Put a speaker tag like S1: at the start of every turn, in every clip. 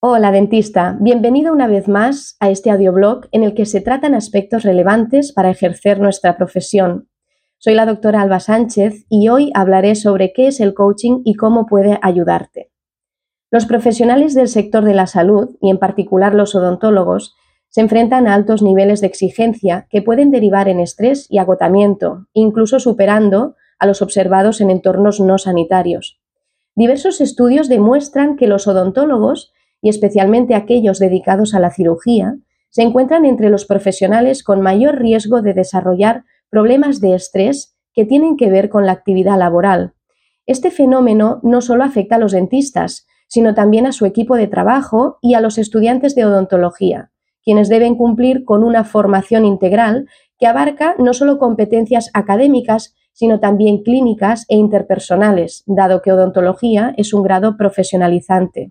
S1: Hola, dentista. Bienvenido una vez más a este audioblog en el que se tratan aspectos relevantes para ejercer nuestra profesión. Soy la doctora Alba Sánchez y hoy hablaré sobre qué es el coaching y cómo puede ayudarte. Los profesionales del sector de la salud, y en particular los odontólogos, se enfrentan a altos niveles de exigencia que pueden derivar en estrés y agotamiento, incluso superando a los observados en entornos no sanitarios. Diversos estudios demuestran que los odontólogos, y especialmente aquellos dedicados a la cirugía, se encuentran entre los profesionales con mayor riesgo de desarrollar problemas de estrés que tienen que ver con la actividad laboral. Este fenómeno no solo afecta a los dentistas, sino también a su equipo de trabajo y a los estudiantes de odontología, quienes deben cumplir con una formación integral que abarca no solo competencias académicas, sino también clínicas e interpersonales, dado que odontología es un grado profesionalizante.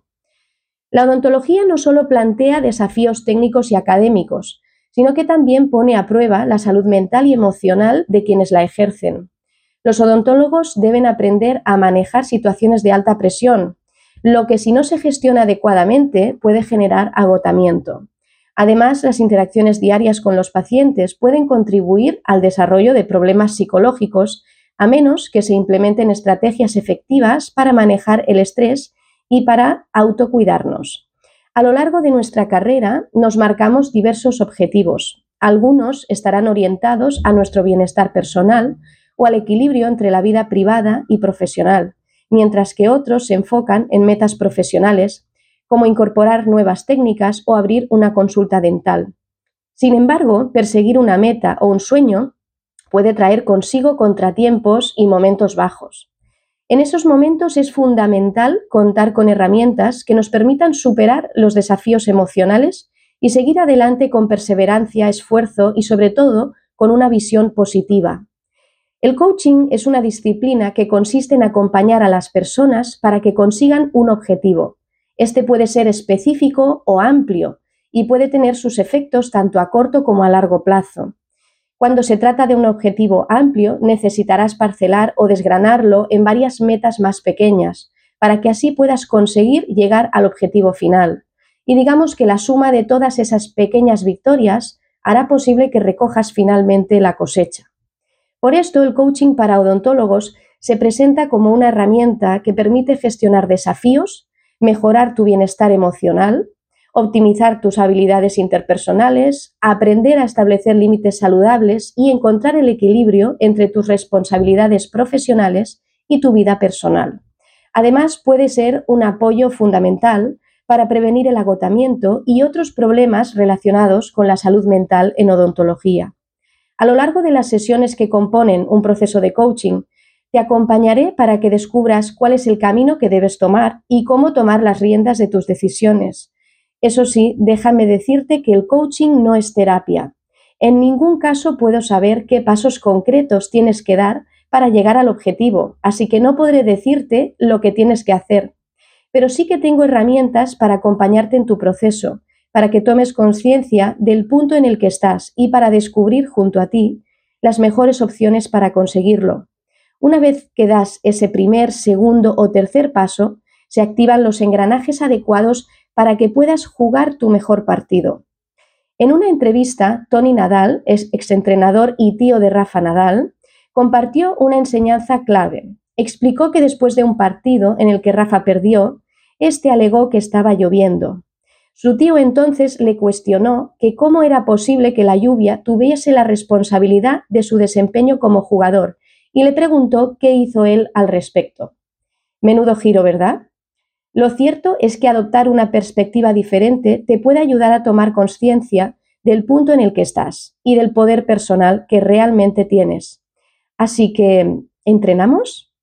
S1: La odontología no solo plantea desafíos técnicos y académicos, sino que también pone a prueba la salud mental y emocional de quienes la ejercen. Los odontólogos deben aprender a manejar situaciones de alta presión, lo que si no se gestiona adecuadamente puede generar agotamiento. Además, las interacciones diarias con los pacientes pueden contribuir al desarrollo de problemas psicológicos, a menos que se implementen estrategias efectivas para manejar el estrés y para autocuidarnos. A lo largo de nuestra carrera nos marcamos diversos objetivos. Algunos estarán orientados a nuestro bienestar personal o al equilibrio entre la vida privada y profesional, mientras que otros se enfocan en metas profesionales, como incorporar nuevas técnicas o abrir una consulta dental. Sin embargo, perseguir una meta o un sueño puede traer consigo contratiempos y momentos bajos. En esos momentos es fundamental contar con herramientas que nos permitan superar los desafíos emocionales y seguir adelante con perseverancia, esfuerzo y sobre todo con una visión positiva. El coaching es una disciplina que consiste en acompañar a las personas para que consigan un objetivo. Este puede ser específico o amplio y puede tener sus efectos tanto a corto como a largo plazo. Cuando se trata de un objetivo amplio, necesitarás parcelar o desgranarlo en varias metas más pequeñas, para que así puedas conseguir llegar al objetivo final. Y digamos que la suma de todas esas pequeñas victorias hará posible que recojas finalmente la cosecha. Por esto, el coaching para odontólogos se presenta como una herramienta que permite gestionar desafíos, mejorar tu bienestar emocional, optimizar tus habilidades interpersonales, aprender a establecer límites saludables y encontrar el equilibrio entre tus responsabilidades profesionales y tu vida personal. Además, puede ser un apoyo fundamental para prevenir el agotamiento y otros problemas relacionados con la salud mental en odontología. A lo largo de las sesiones que componen un proceso de coaching, te acompañaré para que descubras cuál es el camino que debes tomar y cómo tomar las riendas de tus decisiones. Eso sí, déjame decirte que el coaching no es terapia. En ningún caso puedo saber qué pasos concretos tienes que dar para llegar al objetivo, así que no podré decirte lo que tienes que hacer. Pero sí que tengo herramientas para acompañarte en tu proceso, para que tomes conciencia del punto en el que estás y para descubrir junto a ti las mejores opciones para conseguirlo. Una vez que das ese primer, segundo o tercer paso, se activan los engranajes adecuados para que puedas jugar tu mejor partido. En una entrevista, Tony Nadal, exentrenador y tío de Rafa Nadal, compartió una enseñanza clave. Explicó que después de un partido en el que Rafa perdió, este alegó que estaba lloviendo. Su tío entonces le cuestionó que cómo era posible que la lluvia tuviese la responsabilidad de su desempeño como jugador y le preguntó qué hizo él al respecto. Menudo giro, ¿verdad? Lo cierto es que adoptar una perspectiva diferente te puede ayudar a tomar conciencia del punto en el que estás y del poder personal que realmente tienes. Así que, ¿entrenamos?